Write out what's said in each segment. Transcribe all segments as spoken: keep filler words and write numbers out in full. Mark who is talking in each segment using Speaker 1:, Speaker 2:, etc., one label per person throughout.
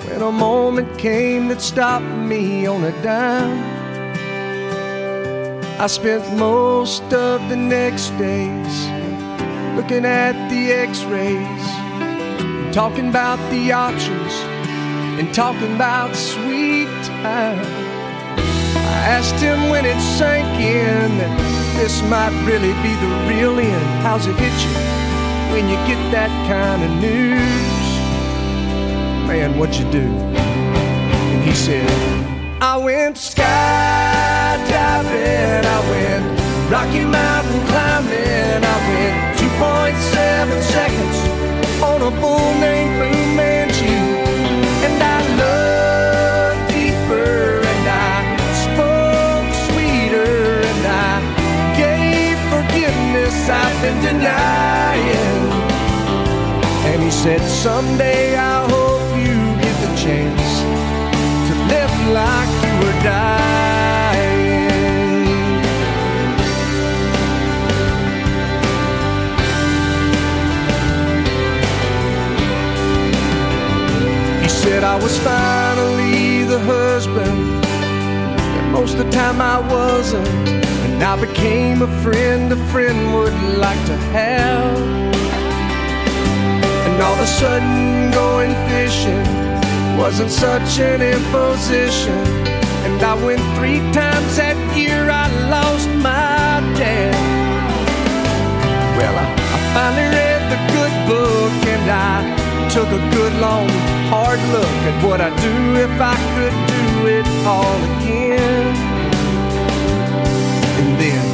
Speaker 1: when a moment came that stopped me on a dime. I spent most of the next days looking at the x-rays, talking about the options and talking about sweet time. I asked him when it sank in that this might really be the real end. How's it hit you when you get that kind of news? Man, what'd you do? And he said, I went skydiving, I went Rocky Mountain climbing, I went two point seven seconds on a bull named Fu Manchu. And I loved deeper, and I spoke sweeter, and I gave forgiveness I've been denying. And he said, someday I hope you get the chance to live like you were dying. He said I was finally the husband that most of the time I wasn't, and I became a friend a friend would like to have. And all of a sudden going fishing wasn't such an imposition. And I went three times that year, I lost my dad. Well, I, I finally read the good book, and I took a good long hard look at what I'd do if I could do it all again. And then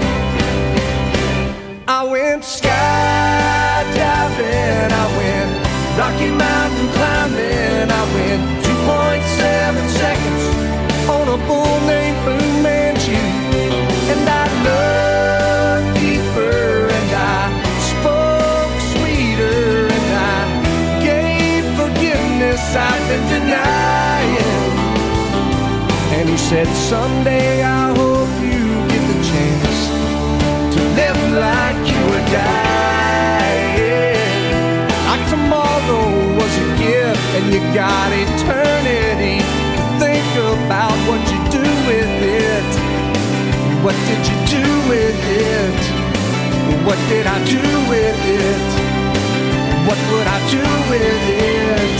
Speaker 1: I went skydiving, I went Rocky Mountain climbing, I went two point seven seconds on a bull named Fu Manchu. And I loved deeper, and I spoke sweeter, and I gave forgiveness I've been denying. And he said, someday I hope you get the chance to live like you were dying. Like tomorrow was a gift and you got eternity to think about what you do with it. What did you do with it? What did I do with it? What would I do with it?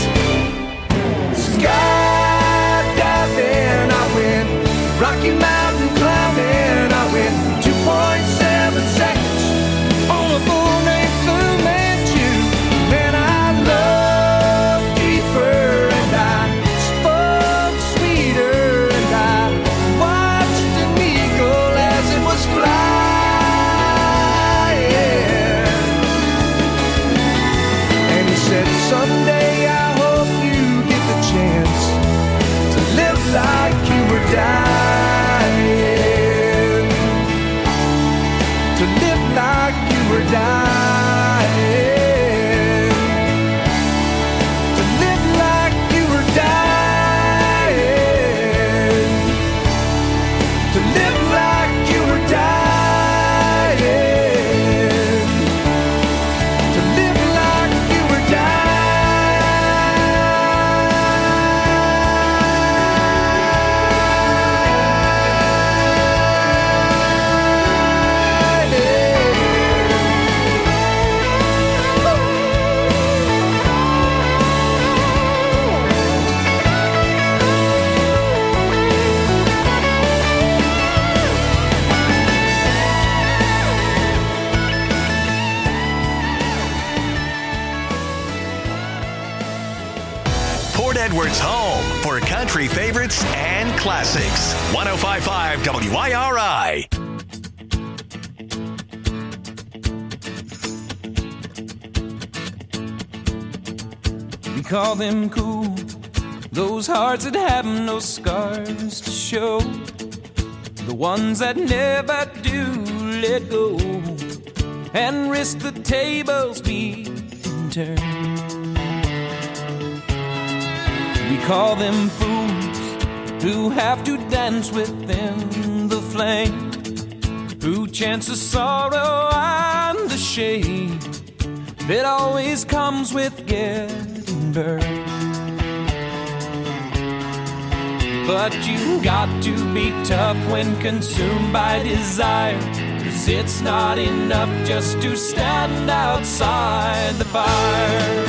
Speaker 1: Skydiving, I went Rocky Mountain climbing, I went two point seven seconds on a bull named Fu Manchu. And I loved deeper, and I spoke sweeter, and I watched an eagle as it was flying. And he said, someday I hope you get the chance to live like you were dying. To live like you were dying. To live like you were dying. To live like you were dying. To live like you were
Speaker 2: Port Edwards' home for country favorites and classics. one oh five point five W I R I.
Speaker 3: We call them cool, those hearts that have no scars to show, the ones that never do let go and risk the tables being turned. We call them fools who have to dance within the flame, who chance the sorrow and the shame that always comes with getting burned. But you got to be tough when consumed by desire, 'cause it's not enough just to stand outside the fire.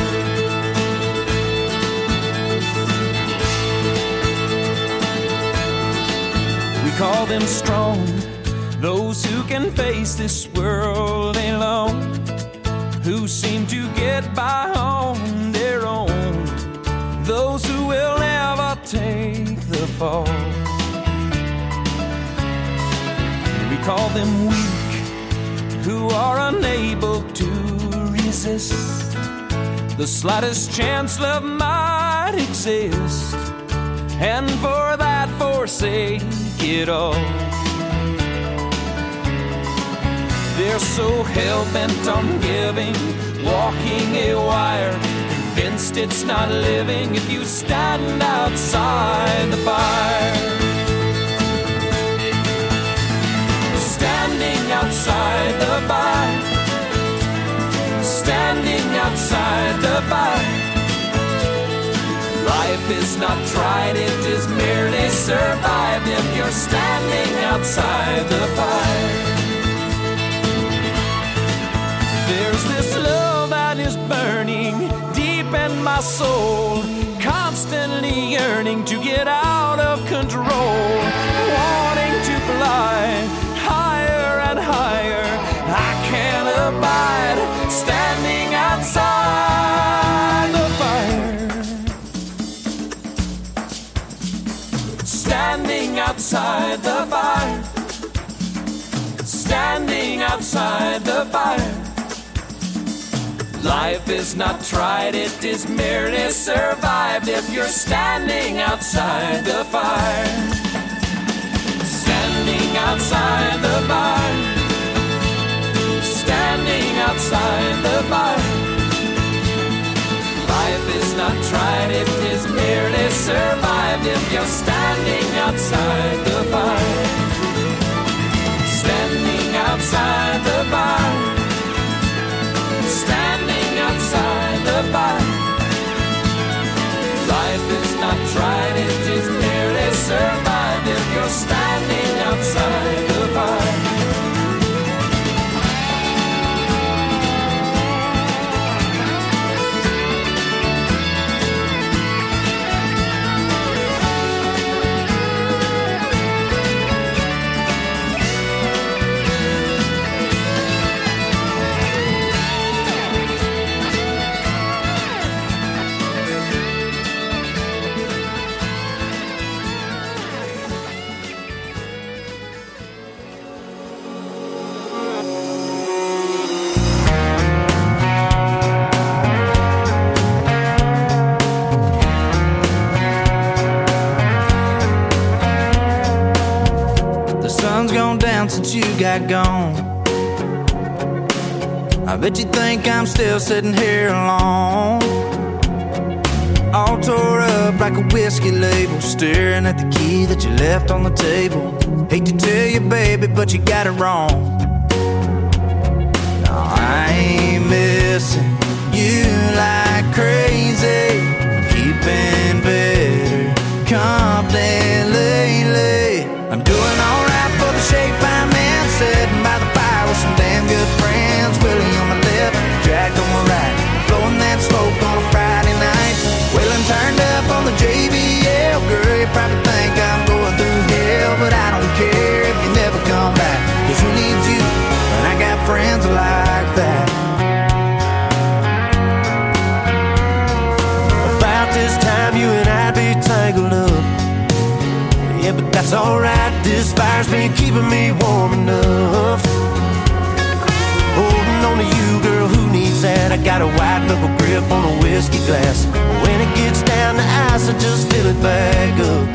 Speaker 3: We call them strong, those who can face this world alone, who seem to get by on their own, those who will never take the fall. We call them weak, who are unable to resist the slightest chance love might exist, and for that forsake it all. They're so hell-bent on giving, walking a wire, convinced it's not living if you stand outside the fire. Standing outside the fire, standing outside the fire. Life is not tried, it is merely survived if you're standing outside the fire. There's this love that is burning deep in my soul, constantly yearning to get out of control, wanting to fly higher and higher. I can't abide standing outside the fire. Standing outside the fire. Standing outside the fire. Life is not tried, it is merely survived if you're standing outside the fire. Standing outside the fire. Standing outside the fire. Life is not tried, it is merely survived if you're standing outside the fire. Standing outside the fire. Standing outside the fire. Life is not tried, it is merely survived if you're standing outside the fire.
Speaker 4: Since you got gone, I bet you think I'm still sitting here alone, all tore up like a whiskey label, staring at the key that you left on the table. Hate to tell you, baby, but you got it wrong. No, I ain't missing you like crazy, keeping better company lately. I'm doing alright for the shape I'm in, sitting by the fire with some damn good friends. Willie on my left, Jack on my right, blowing that smoke on a Friday night. Waylon turned up on the J B L. Girl, you probably think I'm going through hell, but I don't care if you never come back, 'cause who needs you when I got friends like that? About this time you and I'd be tangled up, yeah, but that's alright, this fire's been keeping me warm enough. Holding on to you, girl, who needs that? I got a white knuckle grip on a whiskey glass. When it gets down to ice, I just fill it back up.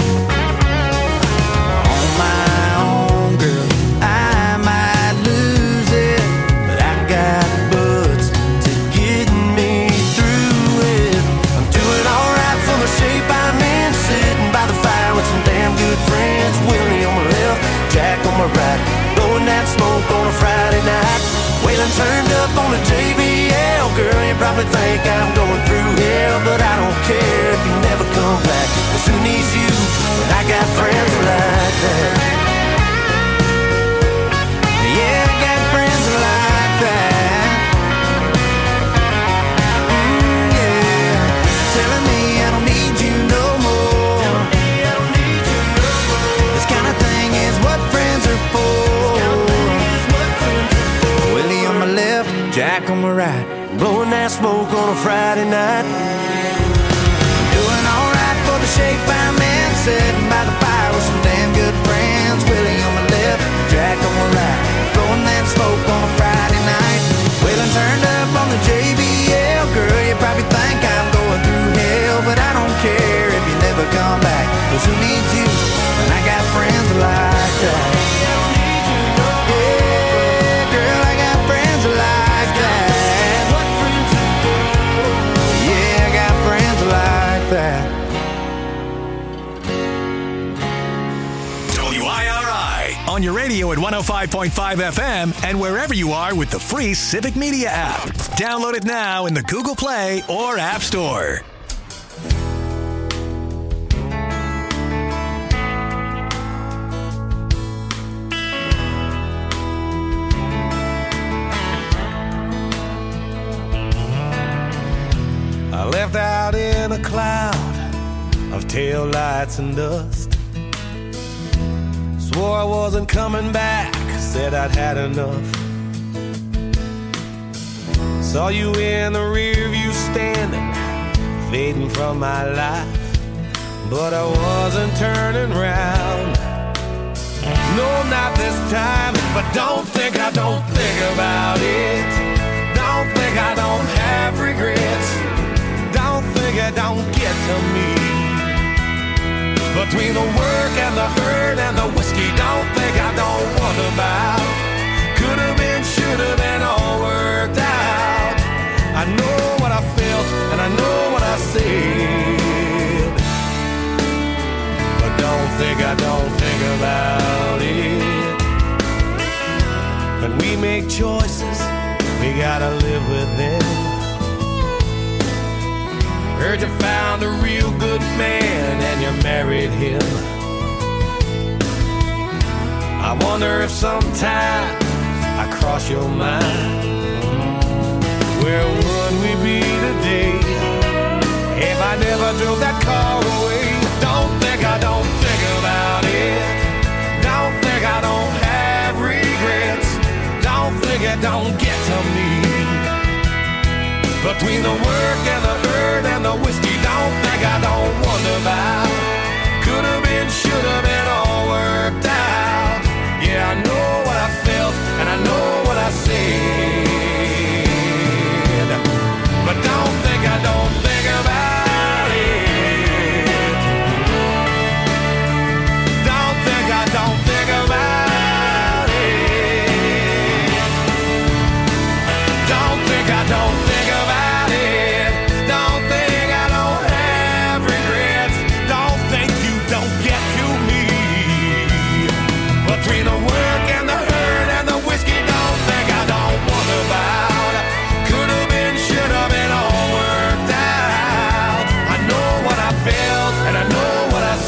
Speaker 4: On my own, girl, I might lose it, but I got butts to get me through it. I'm doing alright for the shape I'm in, sitting by the fire with some damn good friends. Willie on my left, Jack on my right, blowing that smoke on a Friday night. Waylon turned up on the J B L. Girl, you probably think I'm going through hell, but I don't care if you never come back, 'cause who needs you when I got
Speaker 1: Jack on my right, blowing that smoke on a Friday night. Doing alright for the shape I'm in, sitting by the fire with some damn good friends. Willie on my left, Jack on my right, blowing that smoke on a Friday night. Waylon turned up on the J B L. Girl, you probably think I'm going through hell, but I don't care if you never come back, 'cause who needs you when I got friends like that? Yeah, girl, I got friends like that. Yeah, I got friends like that.
Speaker 2: W I R I on your radio at one oh five point five F M and wherever you are with the free Civic Media app. Download it now in the Google Play or App Store.
Speaker 1: I left out in a cloud of taillights and dust. Swore I wasn't coming back, said I'd had enough. Saw you in the rear view standing, fading from my life, but I wasn't turning round. No, not this time, but don't think I don't think about it. Don't think I don't have regrets. Don't think it don't get to me. Between the work and the hurt and the whiskey, don't think I don't wonder about. Could've been, should've been, all worked out. I know what I felt and I know what I said, but don't think I don't think about it. When we make choices, we gotta live with them. Heard you found a real good man and you married him. I wonder if sometimes I cross your mind. Where would we be today if I never drove that car away? Don't think I don't think about it. Don't think I don't have regrets. Don't think it don't get to me. Between the work and the hurt and the whiskey, don't think I don't wonder about. Could've been, should've been, all worked out. Yeah, I know what I felt and I know what I said, but don't think I don't think about it. Don't think I don't think about it. Don't think I don't think about it. Don't think I don't have regrets. Don't think you don't get to me. Between the work and the hurt and the whiskey, don't think I don't wonder about. Could've been, should've been, all worked out. I know what I felt and I know what I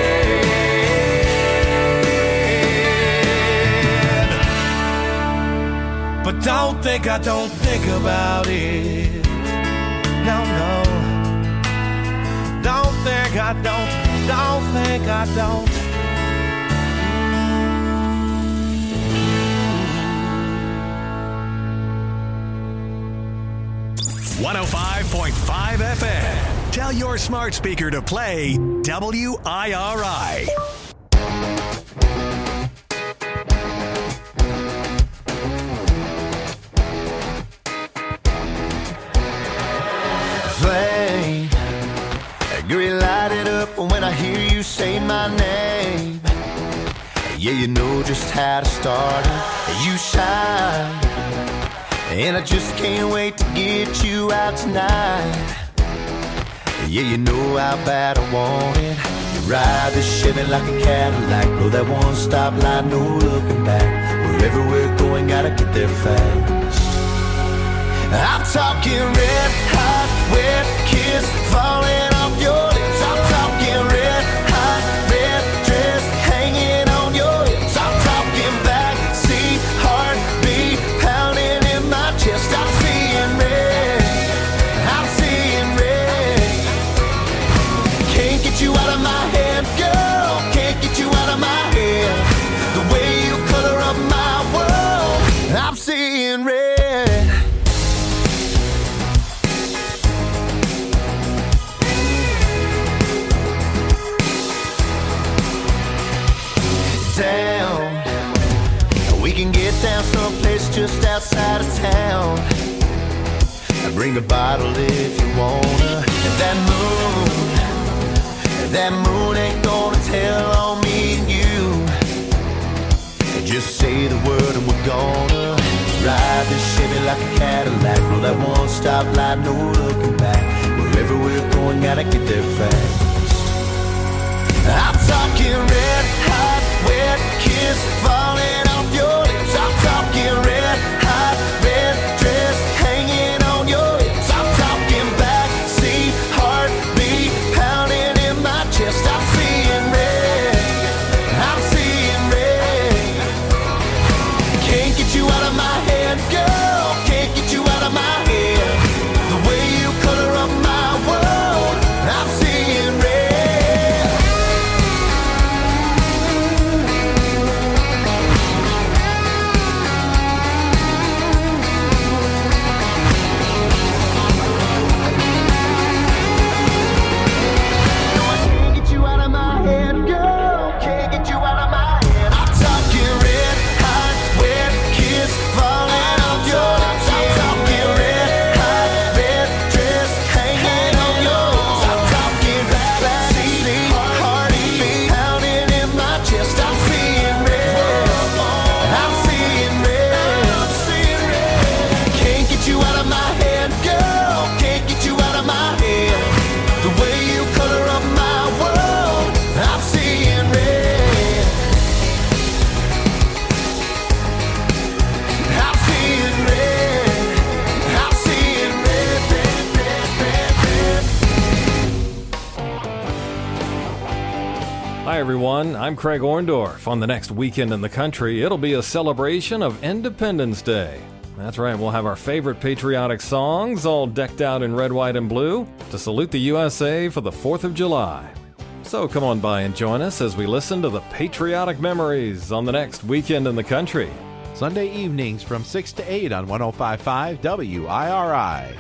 Speaker 1: said, but don't think I don't think about it. No, no. Don't think I don't, don't think I don't.
Speaker 2: one oh five point five F M. Tell your smart speaker to play W I R I.
Speaker 1: Flame, girl, light it up when I hear you say my name. Yeah, you know just how to start it. You shine, and I just can't wait to get you out tonight. Yeah, you know how bad I want it. You ride the Chevy like a Cadillac, blow that one stop light, no looking back. Wherever we're going, gotta get there fast. I'm talking red hot, wet kiss falling off your lips. I'm talking red hot, red dress hanging on your hips. I'm talking backseat heartbeat pounding in my chest. I'm seeing red, I'm seeing red. Can't get you out of my head, girl. Can't get you out of my head. The way you color up my world, I'm seeing red.
Speaker 4: a place just outside of town. I bring a bottle if you wanna. And that moon, that moon ain't gonna tell on me and you. Just say the word and we're gonna ride this Chevy like a Cadillac. Roll that one stop light, no looking back. Wherever we're going, gotta get there fast. I'm talking red hot, wet kiss falling off your lips. I'm talking red hot, red dress hanging on your hips. I'm talking backseat heartbeat pounding in my chest. I'm seeing red, I'm seeing red. Can't get you out of my head, girl. Can't get you out of my head. The way you color up my world, I'm seeing red.
Speaker 5: Hi everyone, I'm Craig Orndorff. On the next Weekend in the Country, it'll be a celebration of Independence Day. That's right, we'll have our favorite patriotic songs all decked out in red, white, and blue to salute the U S A for the fourth of July. So come on by and join us as we listen to the patriotic memories on the next Weekend in the Country.
Speaker 6: Sunday evenings from six to eight on one oh five point five W I R I.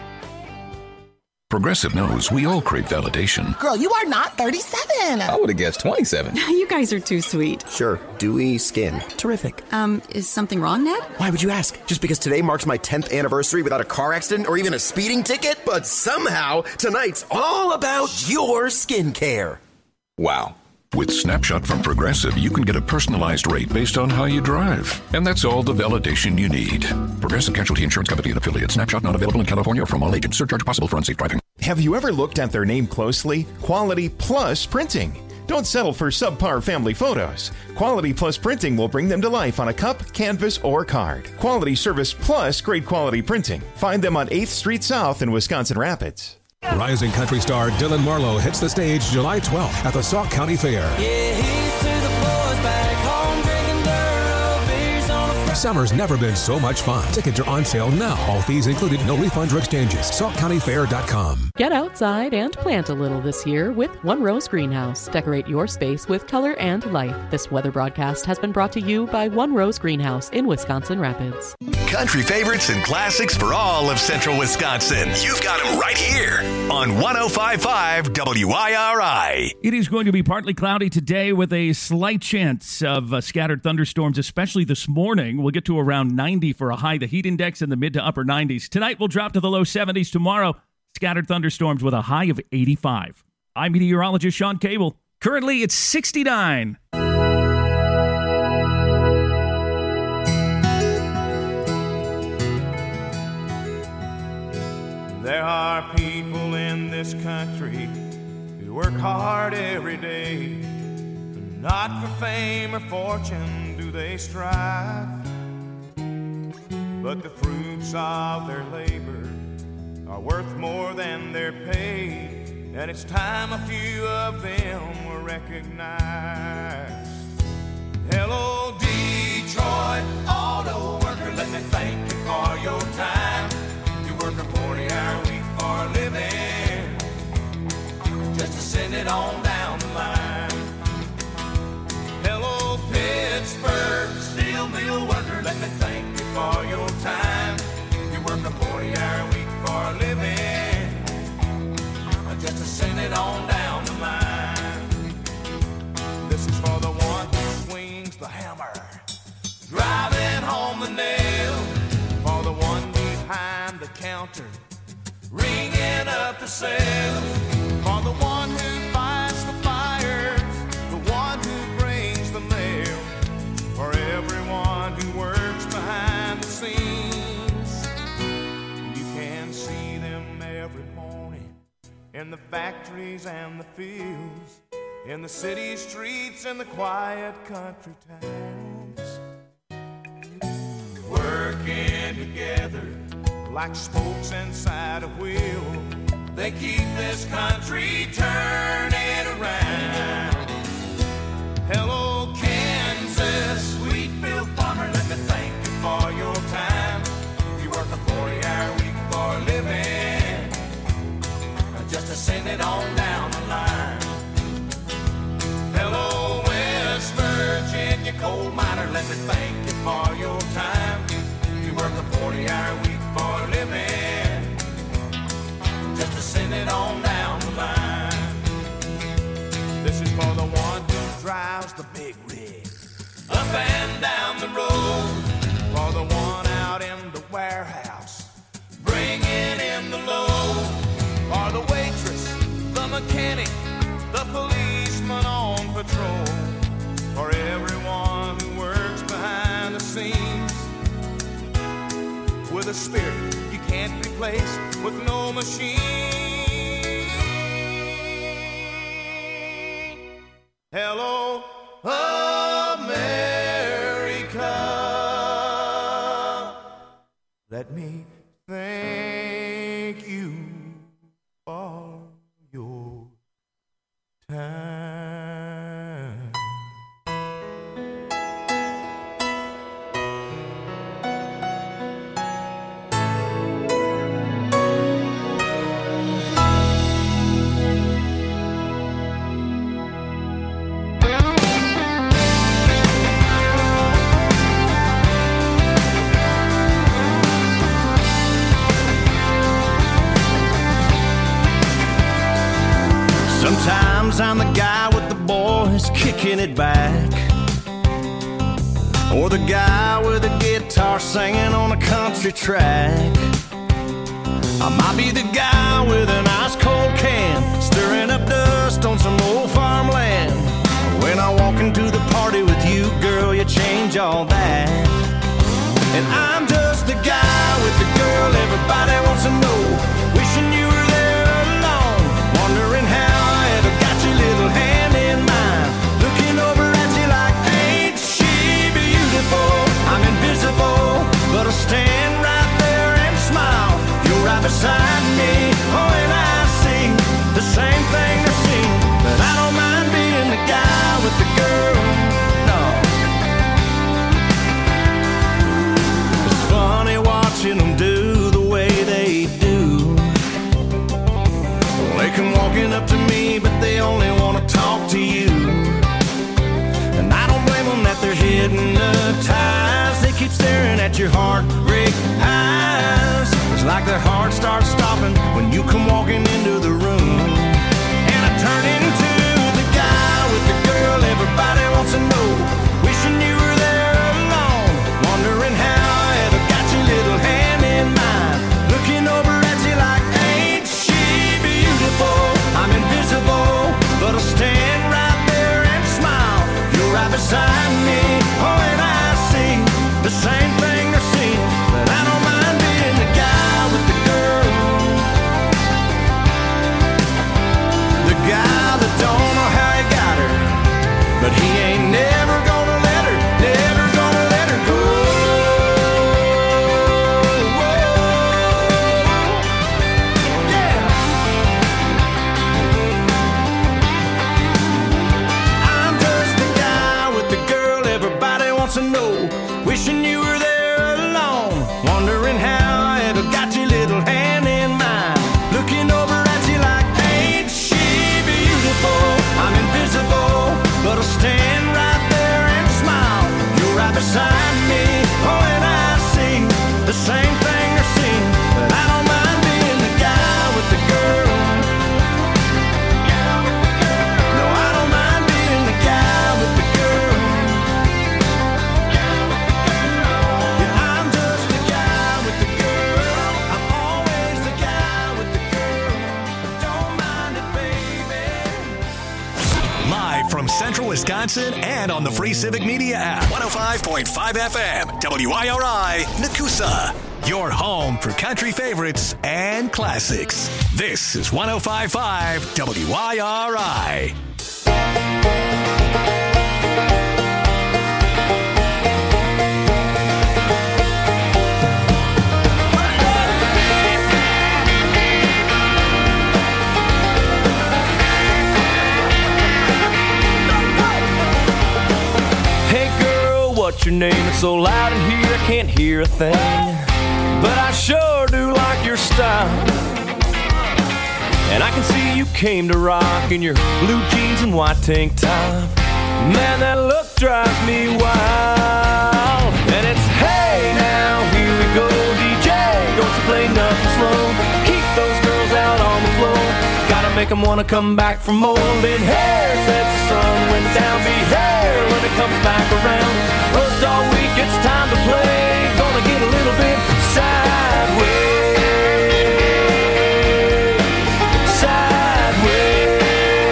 Speaker 7: Progressive knows we all crave validation.
Speaker 8: Girl, you are not thirty-seven.
Speaker 9: I would have guessed twenty-seven.
Speaker 10: You guys are too sweet.
Speaker 9: Sure, dewy skin. Terrific.
Speaker 10: Um, is something wrong, Ned?
Speaker 9: Why would you ask? Just because today marks my tenth anniversary without a car accident or even a speeding ticket? But somehow, tonight's all about your skincare. Wow.
Speaker 7: With Snapshot from Progressive, you can get a personalized rate based on how you drive. And that's all the validation you need. Progressive Casualty Insurance Company and affiliates. Snapshot not available in California or from all agents. Surcharge possible for unsafe driving.
Speaker 11: Have you ever looked at their name closely? Quality Plus Printing. Don't settle for subpar family photos. Quality Plus Printing will bring them to life on a cup, canvas, or card. Quality service plus great quality printing. Find them on eighth Street South in Wisconsin Rapids.
Speaker 12: Rising country star Dylan Marlowe hits the stage July twelfth at the Sauk County Fair.
Speaker 1: Yeah, he's to the boys back home drinking Duro beers on a Friday.
Speaker 12: Summer's never been so much fun. Tickets are on sale now. All fees included, no refunds or exchanges. sauk county fair dot com.
Speaker 13: Get outside and plant a little this year with One Rose Greenhouse. Decorate your space with color and life. This weather broadcast has been brought to you by One Rose Greenhouse in Wisconsin Rapids.
Speaker 2: Country favorites and classics for all of central Wisconsin. You've got them right here on one oh five point five W I R I.
Speaker 14: It is going to be partly cloudy today with a slight chance of uh, scattered thunderstorms, especially this morning. We'll get to around ninety for a high. The heat index in the mid to upper nineties. Tonight we'll drop to the low seventies. Tomorrow, scattered thunderstorms with a high of eighty-five. I'm meteorologist Sean Cable. Currently, it's sixty-nine.
Speaker 15: There are people in this country who work hard every day. Not for fame or fortune do they strive, but the fruits of their labor are worth more than they're paid, and it's time a few of them were recognized. Hello, Detroit auto worker, let me thank you for your time. You work a forty-hour week for a living, just to send it on down the line. Hello, Pittsburgh steel mill worker, let me thank you for your time. You work a forty-hour week for a living, just to send it on down the line. This is for the one who swings the hammer, driving home the nail. the sails. For the one who fights the fires, the one who brings the mail. For everyone who works behind the scenes. You can see them every morning in the factories and the fields, in the city streets and the quiet country towns. Working together like spokes inside a wheel, they keep this country turning around. Hello, Kansas, Wheatfield farmer, let me thank you for your time. You work a forty-hour week for a living, just to send it on down the line. Hello, West Virginia coal miner, let me thank you for your time. You work a forty-hour week for a living, just to send it on down the line. This is for the one who drives the big rig up and down the road, for the one out in the warehouse bringing in the load, for the waitress, the mechanic, the policeman on patrol, for everyone who works behind the scenes, with a spirit you can't replace with no machine. Hello, America. Let me thank you for your time.
Speaker 1: Sometimes I'm the guy with the boys kicking it back, or the guy with a guitar singing on a country track. I might be the guy with an ice cold can stirring up dust on some old farmland. When I walk into the party with you, girl, you change all that. And I'm just the guy with the girl everybody wants to know, wishing you were there alone, wondering how little hand in mine, looking over at you like, ain't she beautiful? I'm invisible, but I stand right there and smile. You're right beside me, oh, and I see the same thing they're seeing, but I don't mind being the guy with the girl, no. It's funny watching them do the way they do. They come walking up to me, but they only want to talk to you. And I don't blame them that they're hypnotized. They keep staring at your heartbreak eyes. It's like their heart starts stopping when you come walking into the room. And I turn into the guy with the girl everybody wants to know, wishing you were there alone, wondering how I ever got your little hand in mine, looking over at you like, ain't she beautiful? I'm invisible, but I'll stand right there and smile. You're right beside me, oh, and I see the same thing they're seeing, but I don't mind being the guy with the girl.
Speaker 2: Live from central Wisconsin and on the free Civic Media app. one oh five point five F M, W I R I, Nakusa. Your home for country favorites and classics. This is one oh five point five W I R I.
Speaker 1: What's your name? It's so loud in here I can't hear a thing, but I sure do like your style. And I can see you came to rock in your blue jeans and white tank top. Man, that look drives me wild. And it's hey now, here we go, D J, don't you play nothing slow. Keep those girls out on the floor. Gotta make them wanna come back for more. Been hair since the sun went down. Be hair when it comes back around. Worked all week, it's time to play. Gonna get a little bit sideways. Sideways.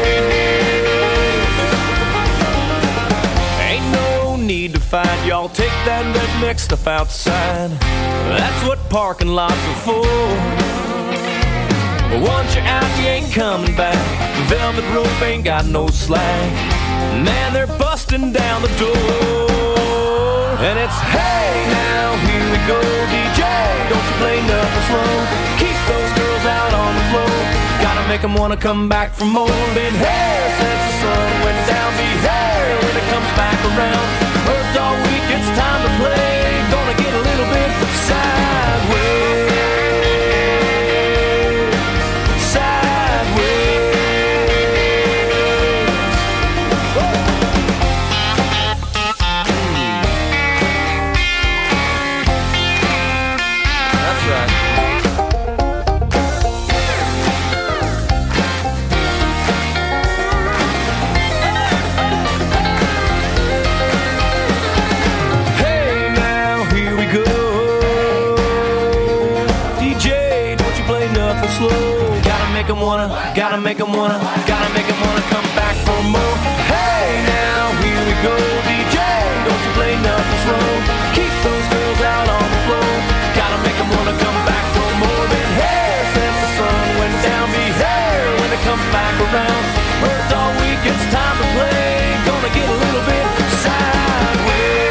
Speaker 1: Ain't no need to fight, y'all. Take that redneck stuff outside. That's what parking lots are for. But once you're out, you ain't coming back. The velvet rope ain't got no slack. Man, they're busting down the door. And it's hey now, here we go, D J, don't you play nothing slow. Keep those girls out on the floor. Gotta make them wanna come back for more. Been here since the sun went down. Be here when it comes back around. Worked all week, it's time to play. Gonna get a little bit sideways. Wanna, gotta make them wanna, gotta make them wanna come back for more. Hey now, here we go, D J, don't you play nothing slow. Keep those girls out on the floor. Gotta make them wanna come back for more. Been here since the sun went down. Be here when it comes back around. Worked all week, it's time to play. Gonna get a little bit sideways.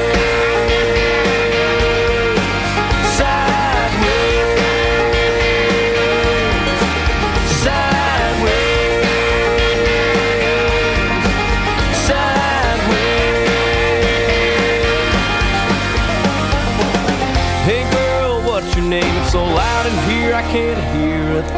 Speaker 1: So loud in here I can't hear a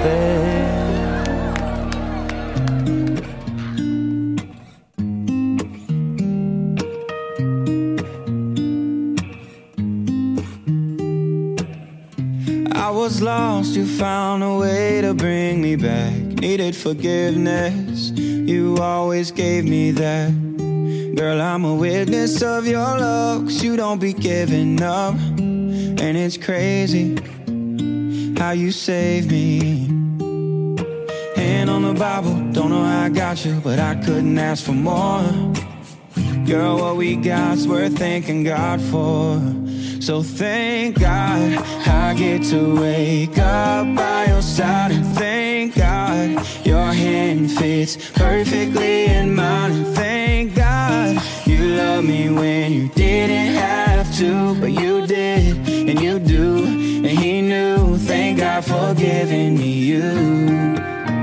Speaker 1: thing.
Speaker 16: I was lost, you found a way to bring me back. Needed forgiveness, you always gave me that. Girl, I'm a witness of your love, 'cause you don't be giving up. And it's crazy how you saved me. Hand on the Bible, don't know how I got you, but I couldn't ask for more. Girl, what we got's worth thanking God for. So thank God I get to wake up by your side. And thank God your hand fits perfectly in mine. And thank God you loved me when you didn't have to, but you did, and you do, and he knew. Thank God for giving me you.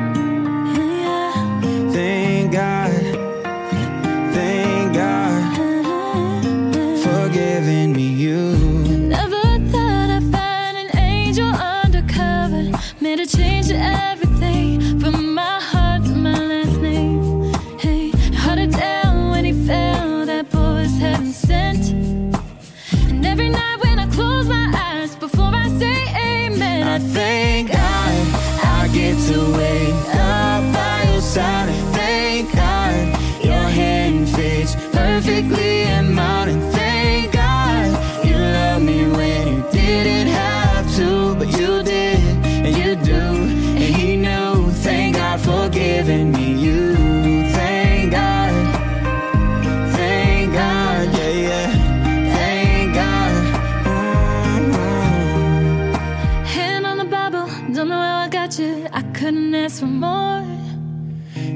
Speaker 16: Thank God, thank God for giving me you.
Speaker 17: Never thought I'd find an angel undercover. Made a change to everything, from my heart to my last name. Hey,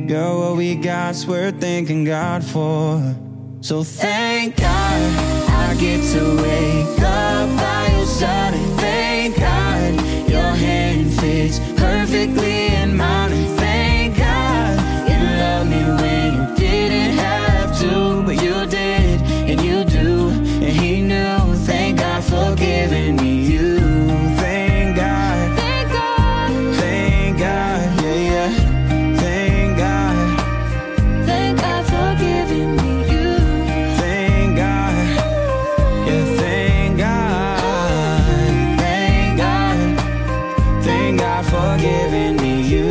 Speaker 16: Girl, what we got's worth thanking God for. So thank God I get to wake up by your side. And thank God your hand fits perfectly in mine. And thank God you loved me when you didn't have to, but you did, and you do, and he knew. Thank God for giving me you. Thank God.
Speaker 17: Thank God.
Speaker 16: Thank God. Yeah, yeah. Thank God.
Speaker 17: Thank God for giving me you.
Speaker 16: Thank God. Yeah, thank God. Thank God. Thank God for giving me you.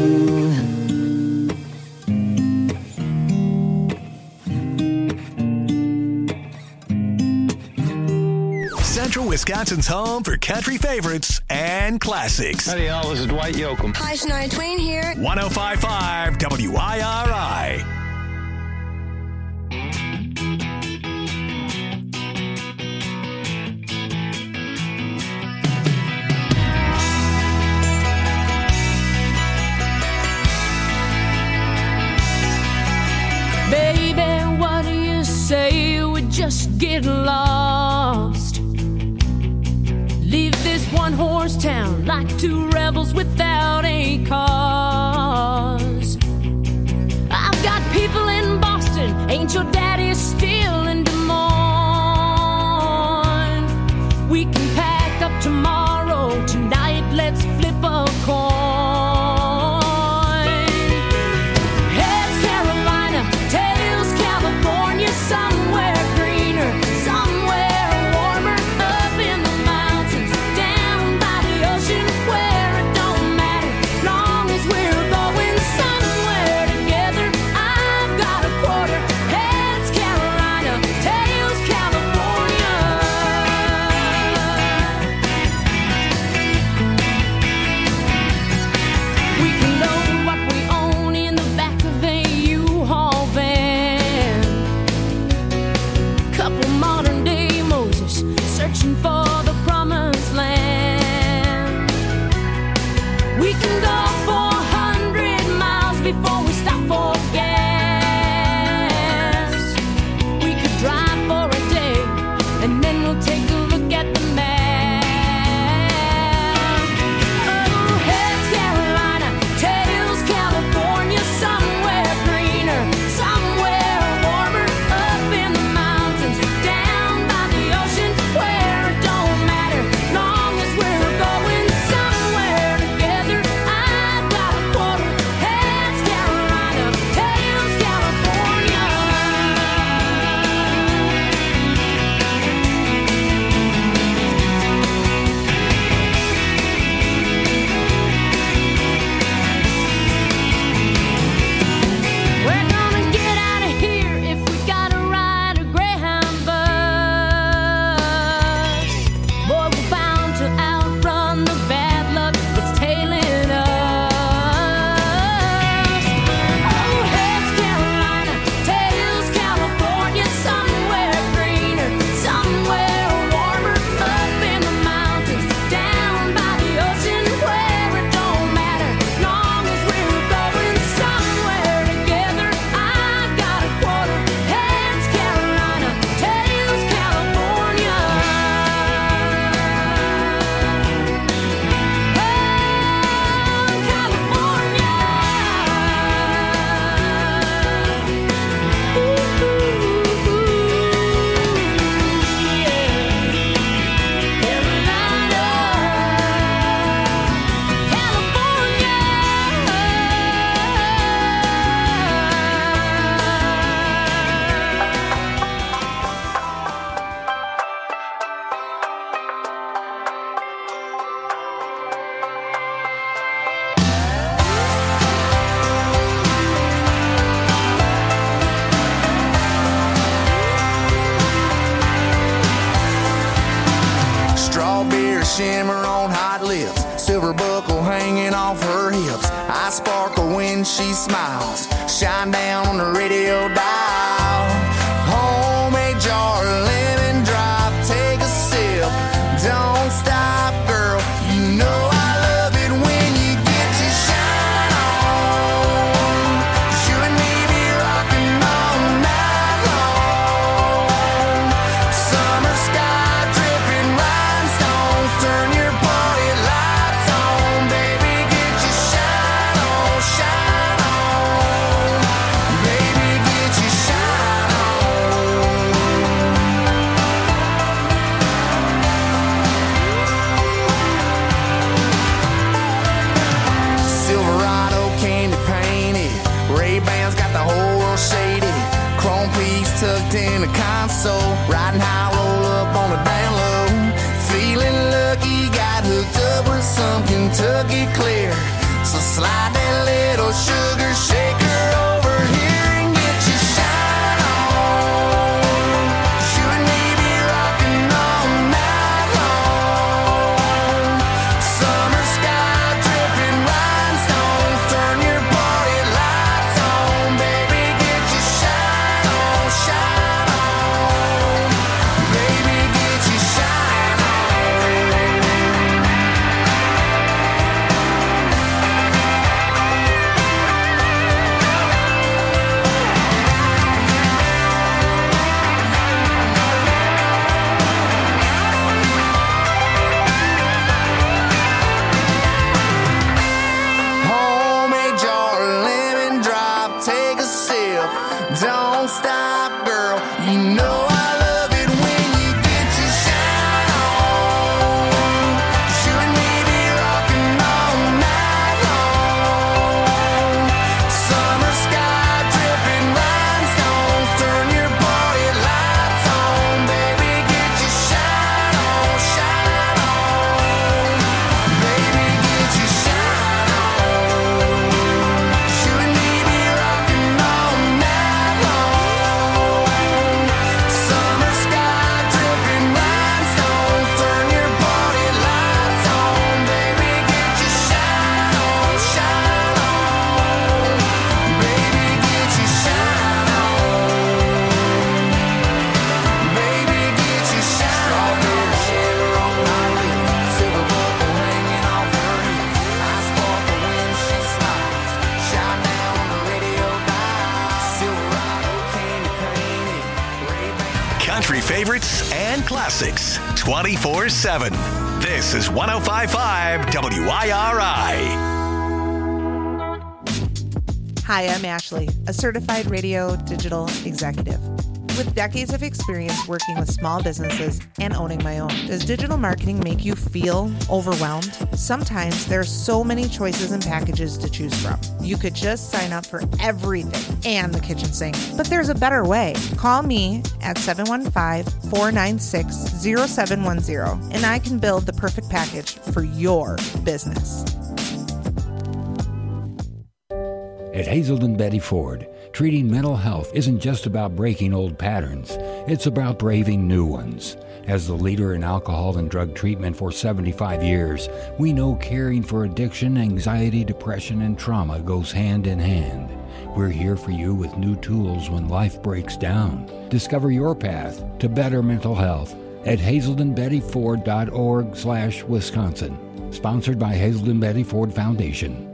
Speaker 2: Central Wisconsin's home for country favorites and classics.
Speaker 18: Howdy, y'all. This is Dwight Yoakam.
Speaker 19: Hi, Shania Twain here.
Speaker 2: one oh five point five W I R I.
Speaker 17: Baby, what do you say we just get lost? Leave this one horse town like two rebels without a cause. I've got people in Boston, ain't your daddy still in Des Moines? We can pack up tomorrow, tonight let's flip a coin. Heads Carolina, tails California, somewhere greener, somewhere warmer, up in the mountains, down by the ocean, where it don't matter, long as we're going somewhere together. I've got a quarter. Heads Carolina, tails California. We can load what we own in the back of a U-Haul van. Couple modern day Moses searching for the promised land. We can go four hundred miles before we stop for gas. We could drive for a day and then we'll take a look at the map. Oh, heads Carolina, tails California, somewhere greener, somewhere warmer, up in the mountains, down by the ocean, where it don't matter, long as we're going somewhere together. I've got a quarter. Heads Carolina, tails California. We're gonna get out of here if we gotta ride a Greyhound bus. Boy, we're bound to outrun the bad luck that's tailing us. Oh, heads Carolina, tails California, somewhere greener, somewhere warmer, up in the mountains, down by the ocean, where it don't matter, long as we're going somewhere together. I got a quarter. Heads Carolina, tails California.
Speaker 1: Strawberry shimmer on hot lips, silver buckle hanging off her hips. I sparkle when she smiles, shine down on the radio dial. Homemade jar of lemon drop, take a sip, don't stop, girl. You know I love it when you get your shine on.
Speaker 4: tucked in a console, riding high, roll up on a down low. Feeling lucky, got hooked up with some Kentucky Clear. So slide that little sugar shaker over here and get your shine on. 'Cause you and me be rocking all night long. Summer sky dripping rhinestones, turn your party lights on. Baby, get your shine on, shine on. Baby, get your shine on. Homemade jar of lemon drop, take a sip. Don't stop, girl. You know I love it when you get your shine on. 'Cause you and me be rocking all night long. Summer sky dripping rhinestones, turn your party lights on. Baby, get your shine on, shine on. Baby, get your shine on. 'Cause you and me be rocking all night long. Summer sky dripping rhinestones, turn your party lights on. Baby, get your shine on, shine on. Baby, get your shine on. Baby, get your shine on. Strawberry shiver on my lips, silver buckle hanging off her hips. I sparkle when she smiles, shine down on the radio dial. Silverado candy painted, Ray-Ban.
Speaker 2: Country favorites and classics twenty-four seven. This is one oh five point five W I R I.
Speaker 8: Hi, I'm Ashley, a certified radio digital executive. With decades of experience working with small businesses and owning my own, does digital marketing make you feel overwhelmed? Sometimes there are so many choices and packages to choose from. You could just sign up for everything and the kitchen sink. But there's a better way. Call me at seven one five, four nine six, zero seven one zero and I can build the perfect package for your business.
Speaker 18: At Hazelden Betty Ford, treating mental health isn't just about breaking old patterns, it's about braving new ones. As the leader in alcohol and drug treatment for seventy-five years, we know caring for addiction, anxiety, depression, and trauma goes hand in hand. We're here for you with new tools when life breaks down. Discover your path to better mental health at hazelden betty ford dot org slash Wisconsin. Sponsored by Hazelden Betty Ford Foundation.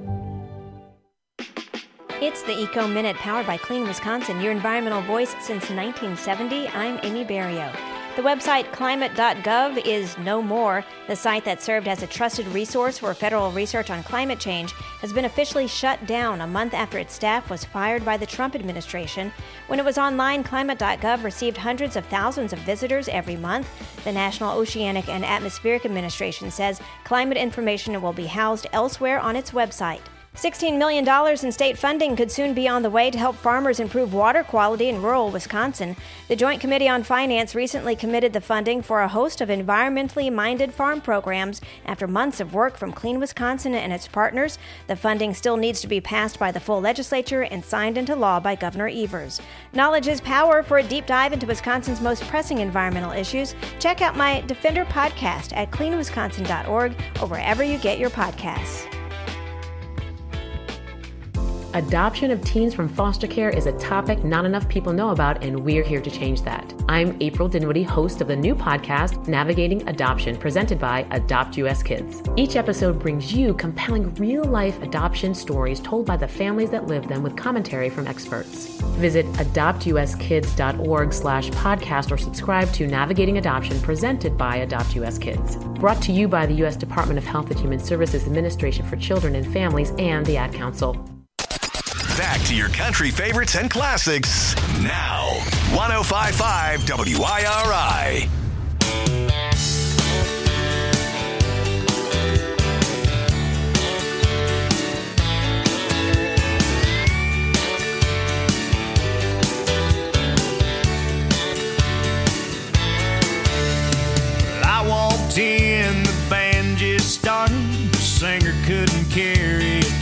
Speaker 19: It's the Eco Minute, powered by Clean Wisconsin, your environmental voice since nineteen seventy. I'm Amy Barrio. The website climate dot gov is no more. The site that served as a trusted resource for federal research on climate change has been officially shut down a month after its staff was fired by the Trump administration. When it was online, climate dot gov received hundreds of thousands of visitors every month. The National Oceanic and Atmospheric Administration says climate information will be housed elsewhere on its website. sixteen million dollars in state funding could soon be on the way to help farmers improve water quality in rural Wisconsin. The Joint Committee on Finance recently committed the funding for a host of environmentally minded farm programs after months of work from Clean Wisconsin and its partners. The funding still needs to be passed by the full legislature and signed into law by Governor Evers. Knowledge is power. For a deep dive into Wisconsin's most pressing environmental issues, check out my Defender podcast at clean wisconsin dot org or wherever you get your podcasts.
Speaker 13: Adoption of teens from foster care is a topic not enough people know about, and we're here to change that. I'm April Dinwiddie, host of the new podcast, Navigating Adoption, presented by Adopt U S Kids. Each episode brings you compelling real-life adoption stories told by the families that live them with commentary from experts. Visit adopt u s kids dot org slash podcast or subscribe to Navigating Adoption, presented by Adopt U S Kids. Brought to you by the U S Department of Health and Human Services Administration for Children and Families and the Ad Council.
Speaker 2: Back to your country favorites and classics now. one oh five point five W I R I.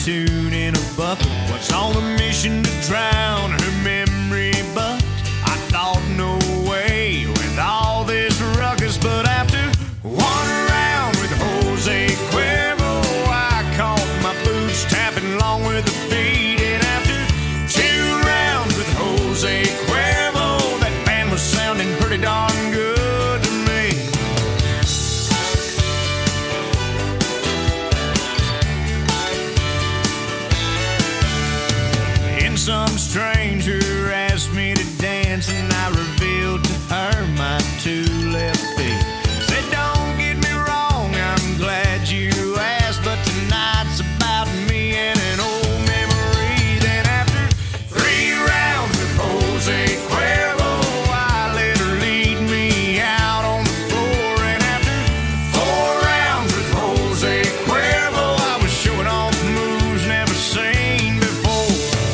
Speaker 15: attitude in a bucket was on a mission to drown her memory. But I thought, no way with all this ruckus. But after one round with Jose Cuervo, I caught my boots tapping along with the beat. And after two rounds with Jose Cuervo, that band was sounding pretty darn good to me. And some stranger asked me to dance, and I revealed to her my two left feet. Said, don't get me wrong, I'm glad you asked, but tonight's about me and an old memory. Then after three rounds with Jose Cuervo, I let her lead me out on the floor. And after four rounds with Jose Cuervo, I was showing off moves never seen before.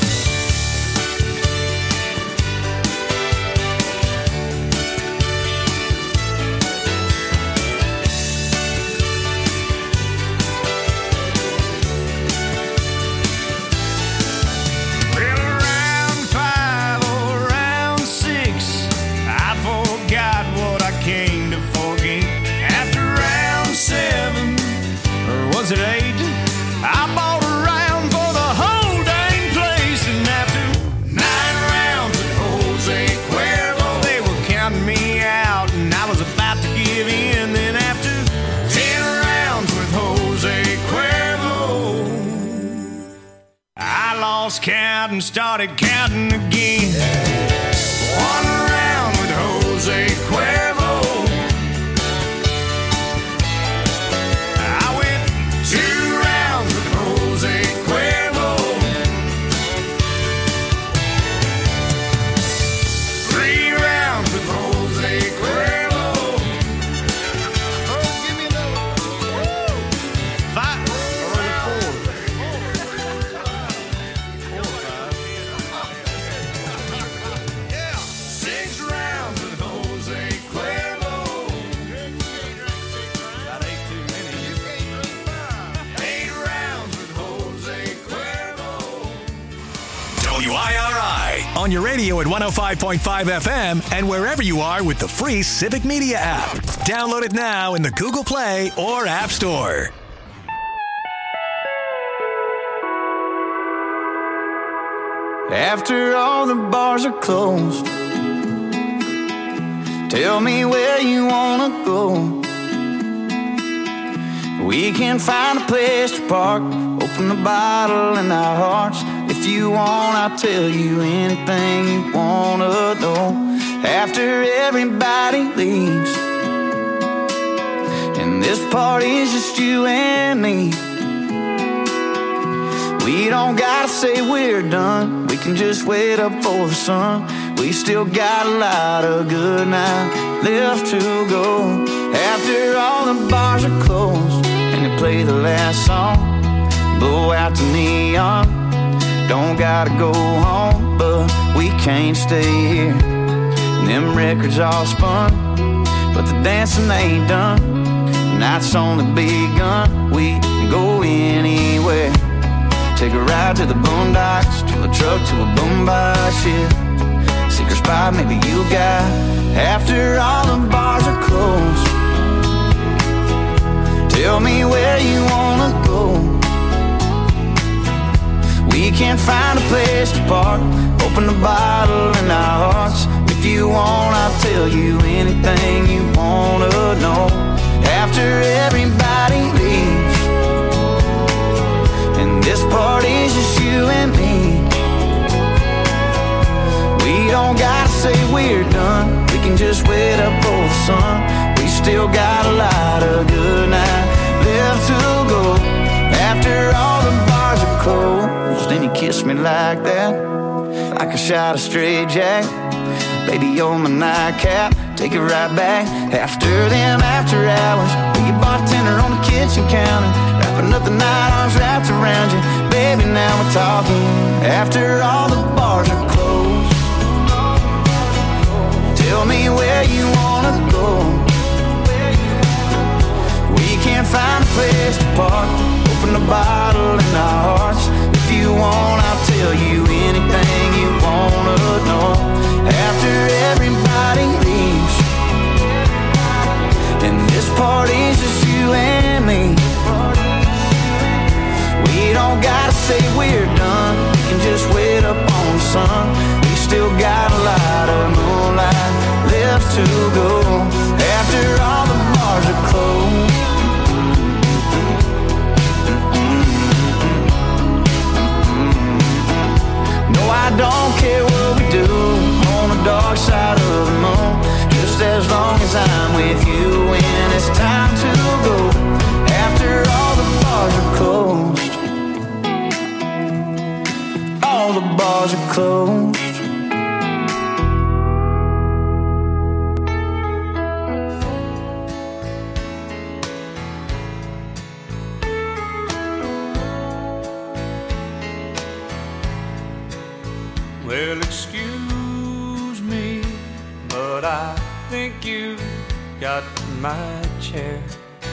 Speaker 15: Well, around five or around six, I forgot what I came to forget. After round seven, or was it eight, I bought a round for the whole dang place. And after nine rounds with Jose Cuervo, they were counting me out, and I was about to give in. Then after ten rounds with Jose Cuervo, I lost count and started counting again. One round with Jose Cuervo, I went two rounds with Jose Cuervo, three rounds with Jose Cuervo. Oh, give me another. Five or four. Yeah, six rounds with Jose Cuervo. That ain't too many. Eight rounds with Jose Cuervo.
Speaker 2: W I R I on your radio at one oh five point five F M and wherever you are with the free Civic Media app. Download it now in the Google Play or App Store.
Speaker 16: After all the bars are closed, tell me where you wanna go. We can find a place to park, open the bottle in our hearts. If you want, I'll tell you anything you wanna know. After everybody leaves, and this party's just you and me, we don't gotta say we're done. We can just wait up for the sun. We still got a lot of good night left to go. After all the bars are closed and they play the last song, blow out the neon. Don't gotta go home, but we can't stay here. And them records all spun, but the dancing ain't done. The night's only begun. We can go anywhere. Take a ride to the boondocks, to a truck, to a boombox, yeah. Secret spot maybe you got. After all the bars are closed, tell me where you wanna go. We can find a place to park, open the bottle in our hearts. If you want, I'll tell you anything you wanna know. After everybody leaves, and this party's just you and me, we don't gotta say we're done. We can just wait up for the sun. We still got a lot of good night left to go. After all the bars are closed, then you kiss me like that, like a shot of straight jack. Baby, you're my nightcap, take it right back. After them after hours, be a bartender on the kitchen counter, wrapping up the night, arms wrapped around you. Baby, now we're talking. After all the bars are closed, tell me where you wanna go. We can't find a place to park, open the bottle in our hearts.
Speaker 3: but I think you got my chair.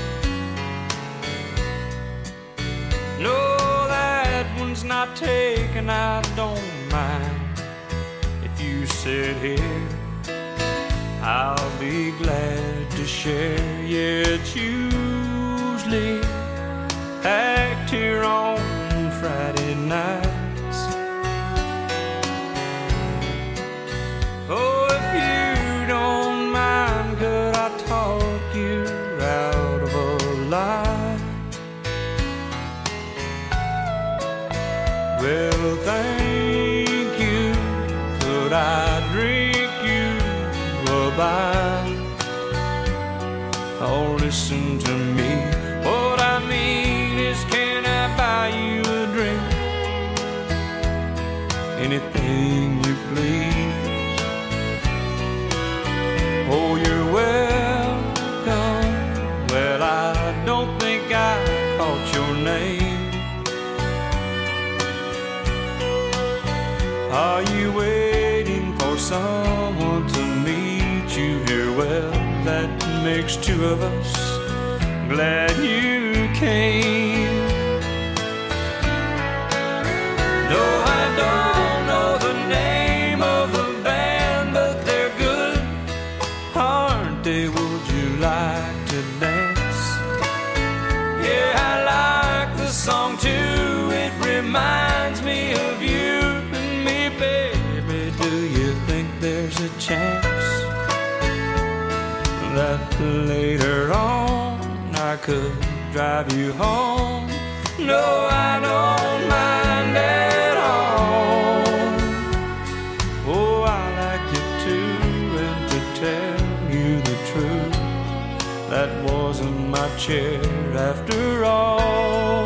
Speaker 3: No, that one's not taken, I don't mind. If you sit here, I'll be glad to share. Yeah, it's usually packed here on Friday nights. Oh, if you don't mind, could I talk you out of a lie? Well, thank you. Could I drink you a bite? Oh, listen to me. What I mean is, can I buy you a drink? Anything you please. Oh, you're welcome. Well, I don't think I caught your name. Are you waiting for someone to meet you here? Well, that makes two of us. Glad you came. No, I don't know the name of the band, but they're good, aren't they? Would you like to dance? Yeah, I like the song too. It reminds me of you and me, baby. Do you think there's a chance that later on I could drive you home? No, I don't mind at all. Oh, I like you too, and to tell you the truth, that wasn't my chair after all.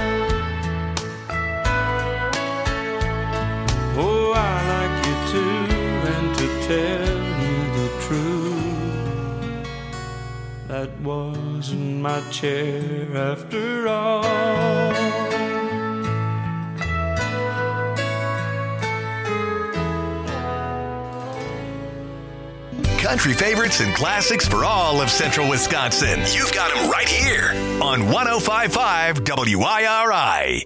Speaker 3: Oh, I like you too, and to tell you the truth, that wasn't my chair after all.
Speaker 2: Country favorites and classics for all of central Wisconsin. You've got them right here on one oh five point five W I R I.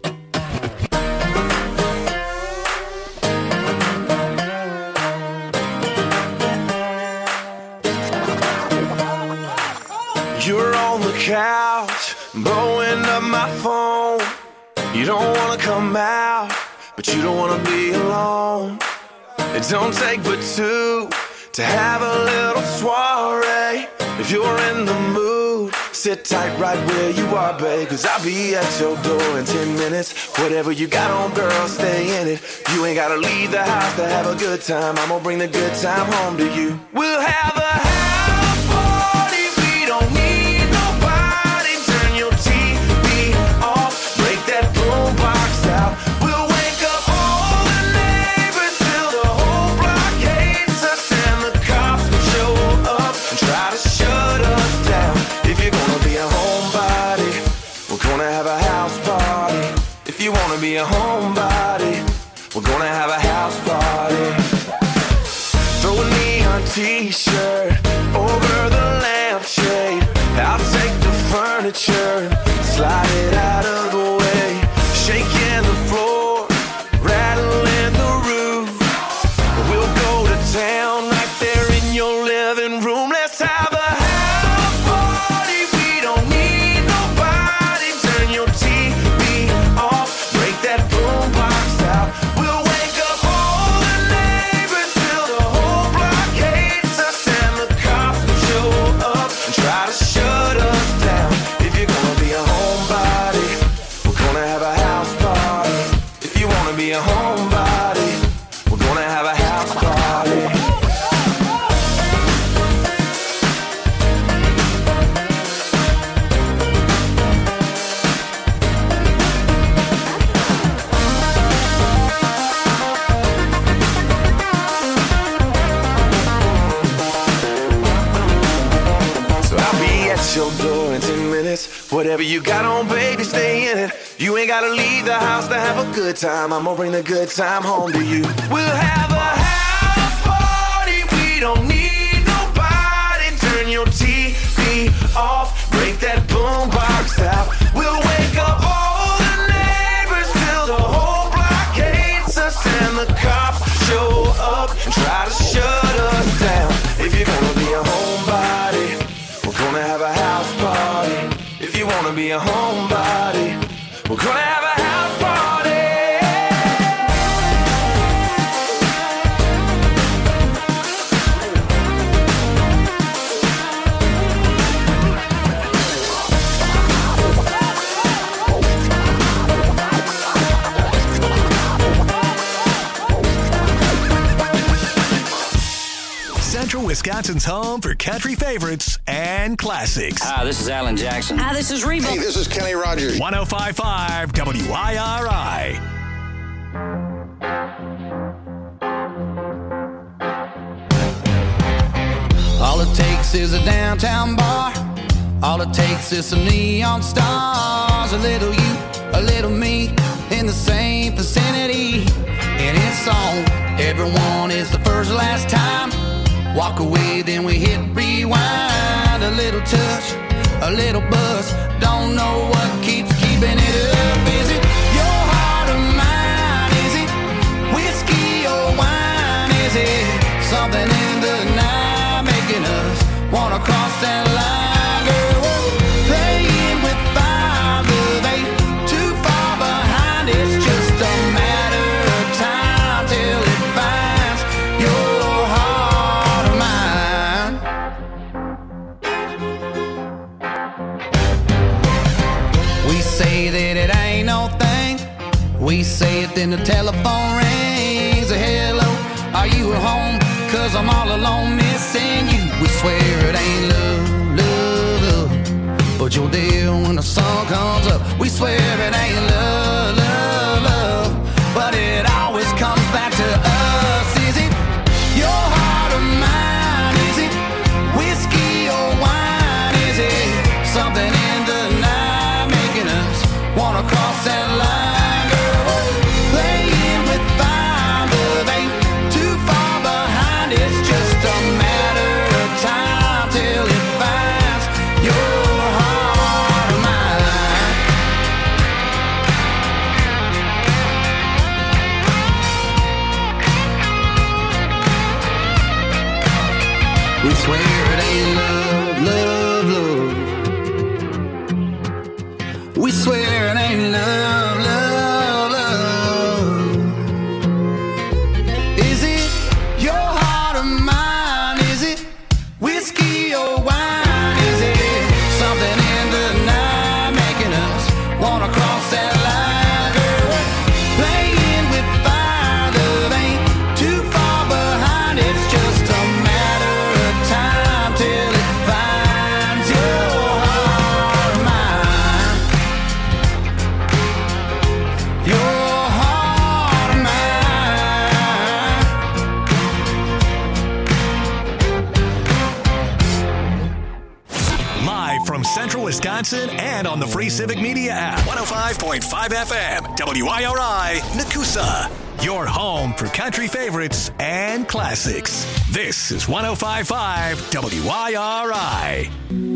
Speaker 1: You're on the couch, blowing up my phone. You don't wanna come out, but you don't wanna be alone. It don't take but two to have a little soiree. If you're in the mood, sit tight right where you are, babe, cause I'll be at your door in ten minutes. Whatever you got on, girl, stay in it. You ain't gotta leave the house to have a good time. I'm gonna bring the good time home to you. We'll have a house party. We don't need nobody. Turn your T V off. Break that boombox out. We'll wake up all the neighbors till the whole block hates us, and the cops will show up and try to shut us down. If you're gonna be a homebody, we're gonna have a house party. If you wanna be a homebody, we're gonna have a house party. Throw a neon t-shirt over the lampshade. I'll take the furniture, slide it out of the way. Shaking the floor, rattling the roof. We'll go to town right there in your living room. Let's have a house party. We don't need nobody. Turn your T V off. Break that boombox out. We'll wake up all the neighbors till the whole block hates us, and the cops will show up and try to shut us down. If you're gonna be a homebody, we're gonna have a house party. If you wanna be a homebody, we're gonna have a house party. So I'll be at your door in ten minutes. Whatever you got on, baby, stay in it. You ain't gotta leave the house to have a good time. I'm gonna bring the good time home to you. We'll have a house party. We don't need no be a homebody. We're gonna have a house party.
Speaker 2: Central Wisconsin's home for country favorites and classics.
Speaker 20: Hi, this is Alan Jackson.
Speaker 21: Hi, this is Reba.
Speaker 2: Hey, this is Kenny Rogers. one oh five point five W I R I.
Speaker 4: All it takes is a downtown bar. All it takes is some neon stars. A little you, a little me, in the same vicinity. And it's on. Everyone is the first last time. Walk away, then we hit rewind. A little touch, a little buzz. Don't know what keeps keeping it up. Is it your heart or mine? Is it whiskey or wine? Is it something in the night making us wanna cross that line? Girl, we're playing with fire, love ain't too far behind. It's just a matter of time till it finds your heart or mine. We say that it ain't no thing. We say it, then the telephone rings. A hello, are you at home? Cause I'm all alone missing you. We swear it ain't love, love, love, but you're there when the sun comes up. We swear it ain't love, love, love, but it always comes back to us. Is it your heart or mine? Is it whiskey or wine? Is it something in the night making us wanna cross that line? Girl, we're playing with fire, love ain't too far behind. It's just a matter of time till it finds your heart or mine. We swear it ain't love, love, love. We swear it ain't love, love, love. Is it your heart or mine? Is it whiskey or wine? Is it something in the night making us wanna cross that line? Girl, we're playing with fire, love ain't too far behind. It's just a matter of time till it finds your heart or mine. Your heart or mine.
Speaker 2: Live from Central Wisconsin and on the free Civic Media app. one oh five point five F M, W I R I, Nakusa. Your home for country favorites and classics. This is one oh five point five W I R I.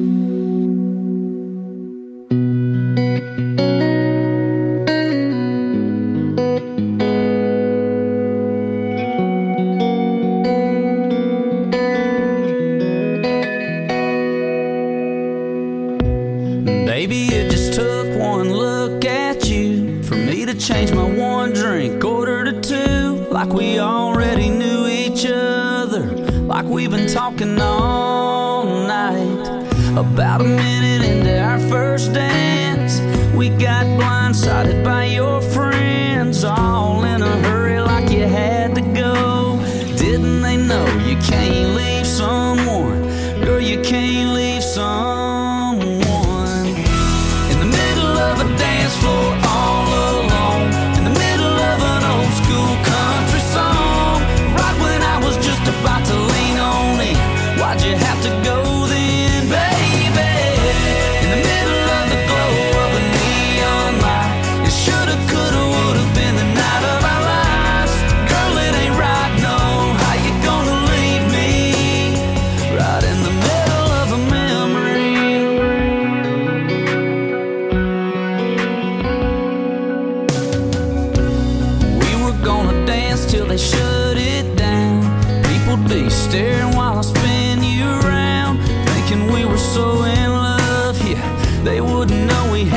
Speaker 4: Baby, it just took one look at you for me to change my one drink order to two. Like we already knew each other, like we've been talking all night. About a minute into our first dance, we got blindsided by your friends, all in a hurry like you had to go. Didn't they know you can't leave someone? Girl, you can't leave someone in the middle of a dance floor all alone, in the middle of an old school country song. Right when I was just about to lean on in, why'd you have to go then, baby? In the middle of the glow of a neon light, it shoulda, coulda, woulda been the night of our lives. Girl, it ain't right, no. How you gonna leave me right in the middle of a memory? We were gonna dance till they shut it down. People'd be staring while I spin you around, thinking we were so in love, yeah, they wouldn't know we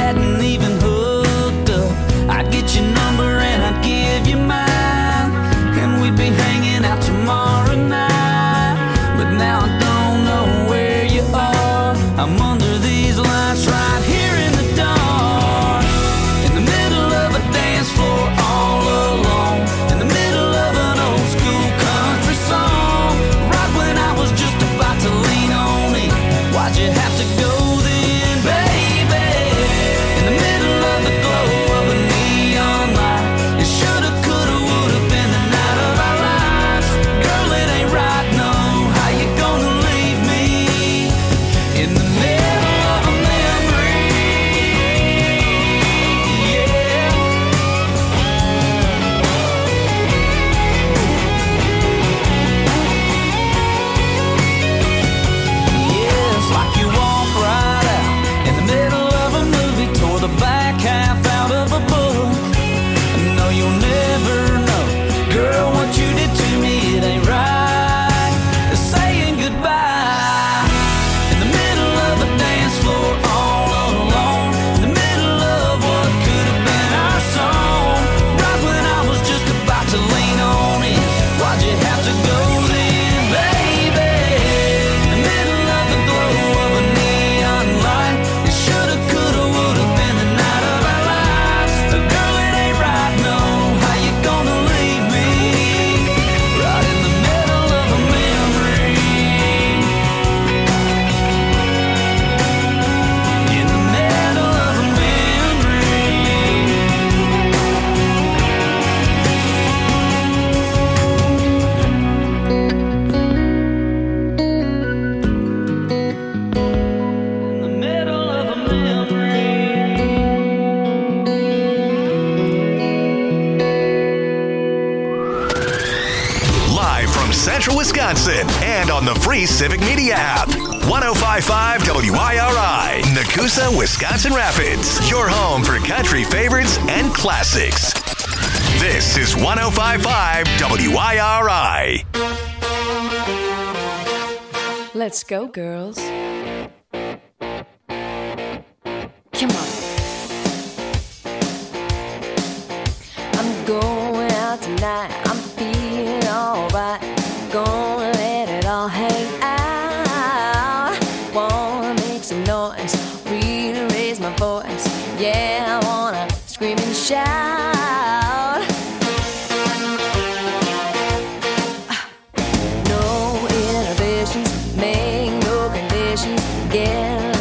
Speaker 2: Central Wisconsin and on the free Civic Media app. one oh five point five W I R I, Nakusa, Wisconsin Rapids. Your home for country favorites and classics. This is one oh five point five W I R I.
Speaker 20: Let's go, girls. Come on. I'm going out tonight. I'm feeling alright. Gonna let it all hang out. Wanna make some noise. Really raise my voice. Yeah, I wanna scream and shout. No inhibitions, make no conditions.